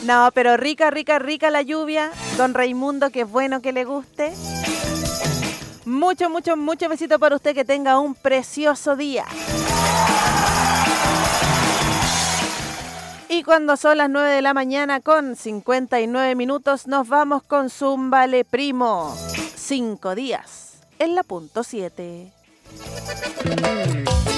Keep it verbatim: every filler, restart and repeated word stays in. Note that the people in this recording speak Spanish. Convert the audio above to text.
No, pero rica, rica, rica la lluvia. Don Raimundo, qué bueno que le guste. Mucho, mucho, mucho besito para usted. Que tenga un precioso día. Y cuando son las nueve de la mañana con cincuenta y nueve minutos, nos vamos con Zúmbale Primo. Cinco días en la punto siete.